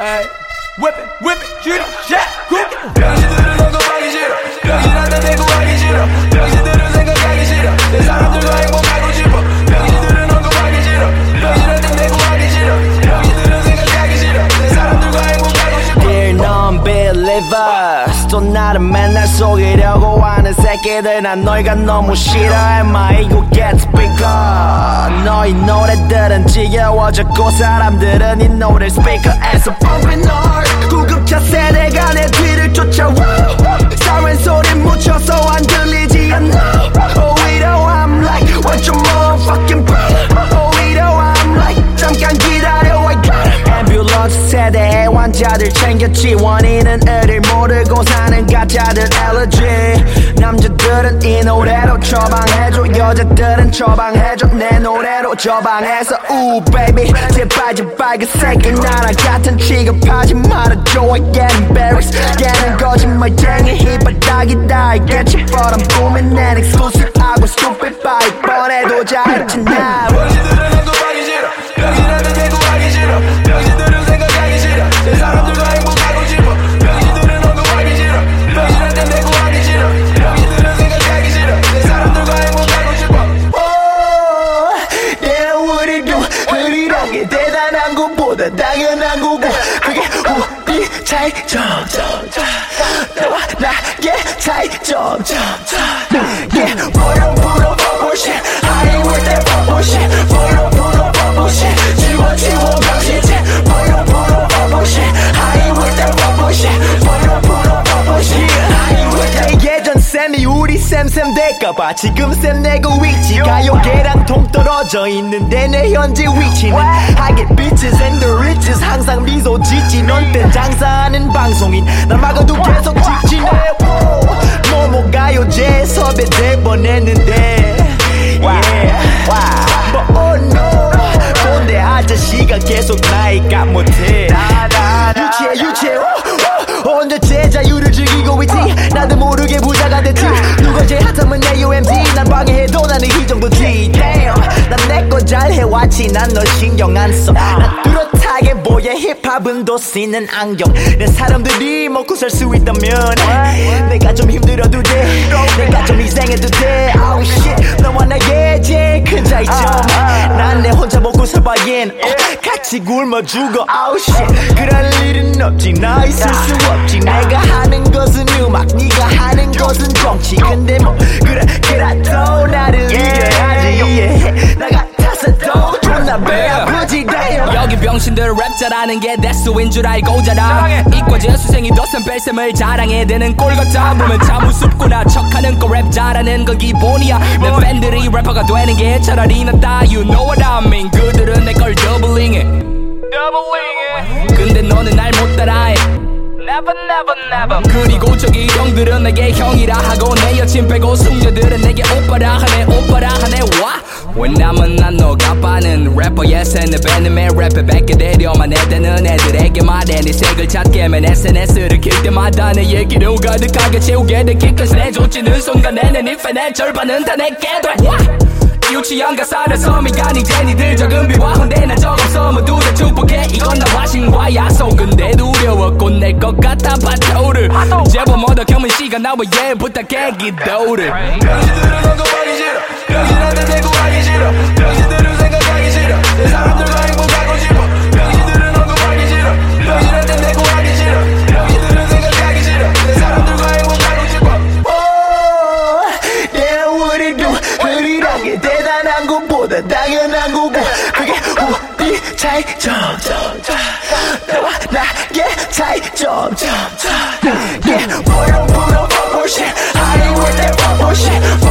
Ay, whip it, shoot it, shot, cook it. 병신들은 언급하기 싫어. 병신한테 대고 하기 싫어. 병신들은 생각하기 싫어. 내 사람들과 행복하고 싶어. 병신들은 언급하기 싫어. 병신한테 대고 하기 싫어. 병신들은 생각하기 싫어. 내 사람들과 행복하고 싶어. Dear non-believers, 또 나를 맨날 속이려고 하는 새끼들, 난 너희가 너무 싫어. Am I you get bigger? 너희 노래들은 지겨워졌고 사람들은 이 노래를 스피커에서 pumping hard. 구급차 세대가 내 뒤를 쫓아와. 사이렌 소리 묻혀서 안 들리지 않나. 오히려 I'm like want your motherfucking brother. 오히려 I'm like 잠깐 기다려 I got it. 앰뷸런스 세대의 환자들 챙겨 지원이는 의를 모르고 사는 가짜들 엘러지. 남자들은 이 노래로 처방해줘. 여자들은 처방해줘 내 노래로 저방에서 우 베이비 제발 그 새끼 나랑 같은 취급하지 말아줘. I get embarrassed. 걔는 거짓말쟁이 힙하다기다 알겠지. But I'm booming and exclusive 하고 stupid 봐. 이번에도 잘했지 나. 병신들은 언급하기 싫어. 병신한테 대고 하기 싫어. 병신들은 생각하기 싫어. 내 사람들과 행복하고 싶어. 병신들은 언급하기 싫어. 병신한테 대고 하기 싫어. 병신들은 생각하기 싫어. 내 사람들과 행복하고 싶어. 내가 우리도 흐리하게 대단한 것보다 당연한 거고 그게 우리 차이점 너와 나의 차이점 Yeah, 부러 bullshit I ain't with that bullshit 부러 bullshit 지워 병신체 부러 bullshit I ain't with that bullshit 부러 bullshit I ain't with that. 예전 쌤이 우리 쌤 될까봐 지금 쌤 내고 위치 가요계랑 동떨어져 있는데 내 현재 위치는 I get bitches and the riches 항상 미소 짓지. 넌 땐 장사하는 방송인 날 막아도 계속 직진해. 모모 가요제 섭외 대번했는데 But oh no 본대 아저씨가 계속 나이가 못해. 유치해 언제 자유를 즐기고 있지. 나도 모르게 부자가 됐지. 누가 제일 핫하면 AOMG 난 방해해도 나는 이 정도지. Damn 난 내 거 잘 해왔지. 난 널 신경 안 써. 난 뚜렷하게 보여. 힙합은 도 쓰는 안경. 내 사람들이 먹고 살 수 있다면 내가 좀 힘들어도 돼. 내가 좀 희생해도 돼. Oh shit 너와 나의 제일 큰 차이점 난 내 혼자 먹고 살바엔 같이 굶어 죽어. Oh shit 그럴 일은 없지. 나 있을 수 없지. 내가 하는 것은 음악 네가 하는 것은 정치. 근데 뭐 그래도 나를 이겨야지. yeah. 나 같아서도 존나 배 아프지. 여기 병신들 랩 잘하는 게 대수인 줄 알고 자라. 이과제 수생이 덧셈 뺄셈을 자랑해. 되는 꼴 같아 보면 참 우습구나. 척하는 거 랩 잘하는 건 기본이야. 내 팬들이 래퍼가 되는 게 차라리 낫다. You know what I mean. 그들은 내 걸 더블링해. 근데 너는 날 못 따라해. Never. 그리고 저기 형들은 내게 형이라 하고 내 여친 빼고 숙녀들은 내게 오빠라 하네. 와 왜냐면 난 너가 빠는 래퍼 예스 내 밴드맨 랩에 뱉게 되려만 해대는 애들에게 말해. 네 색을 찾게 하면 SNS를 킬 때마다 내 얘기로 가득하게 채우게 돼. 키까지 내쫓지는 순간 내는 이 팬의 절반은 다 내게 돼. 와 유치한 가사를 섬이가 니제 니들 적은 비와 혼대 난 적 없어 모두 다 축복해. 이건 나와 신과 약속. 근데 두려웠고 낼 것 같아 파토를 제법 얻어 겪은 시간 나와 얘 부탁해 기도를. 병신들은 언급하기 싫어. 병신한테 대고 하기 싫어. 병신들은 생각하기 싫어. 내 사람들과 행복하고 싶어. 병신들은 언급하기 싫어. 병신한테 대고 하기 싫어. 병신들은 생각하기 싫어. 내 사람들과 행복하고 싶어. 내가 우리도 흐리하게 대단한 것보다 당연한 거고 그게 우리 차이점 너와 나의 차이점 Yeah, 부러 bullshit I ain't with that bullshit